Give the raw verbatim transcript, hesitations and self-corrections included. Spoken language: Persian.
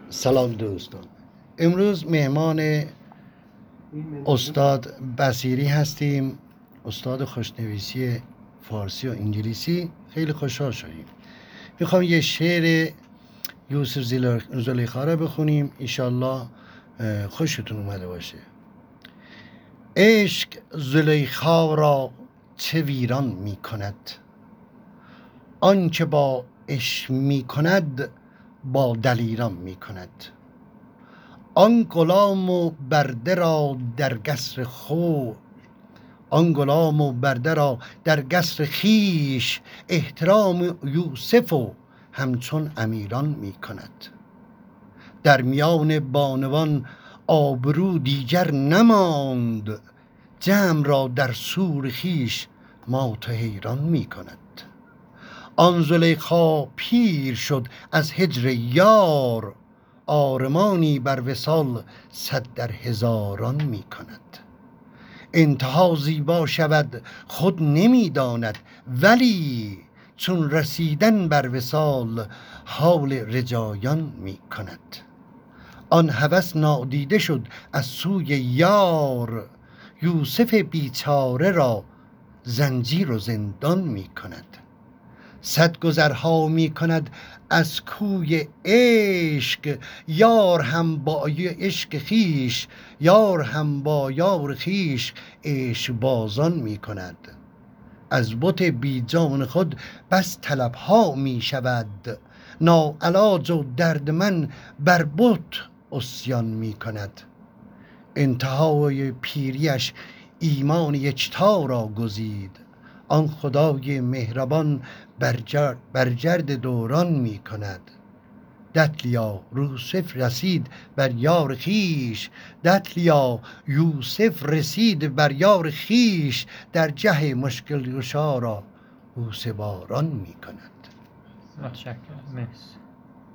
سلام دوستان. امروز مهمان استاد بصیری هستیم، استاد خوشنویسی فارسی و انگلیسی. خیلی خوشحال شدیم. میخوام یه شعر یوسف زلیخا را بخونیم، انشالله خوشتون اومده باشه. عشق زلیخا را چه ویران می کند، آن که با عشق می کند با دلیران می کند. آن غلام و برده را در قصر خو آن غلام و برده را در قصر خویش احترام یوسف و همچون امیران می کند. در میان بانوان آبرو دیگر نماند، جمع را در سور خویش مات و حیران می کند. آن زلیخا پیر شد از هجر یار، آرمانی بر وصال صد در هزاران می کند. انتها زیبا شود خود نمی داند، ولی چون رسیدن بر وصال حال رجایان می کند. آن هوس نادیده شد از سوی یار، یوسف بیچاره را زنجیر و زندان می کند. صد گذرها می کند از کوی عشق، یار هم با عشق خویش یار هم با یار خویش عشق بازان می کند. از بت بی جان خود بس طلبها می شود، ناعلاج و دردمند بر بت عصیان می کند. انتهای پیریش ایمان یکتا را گزید، آن خدای مهربان بر گرد دوران می کند. دتلیا یوسف رسید بر یار خویش دتلیا یوسف رسید بر یار خویش در جه مشکل گشا را بوسه باران می کند. متشکرم. مرسی.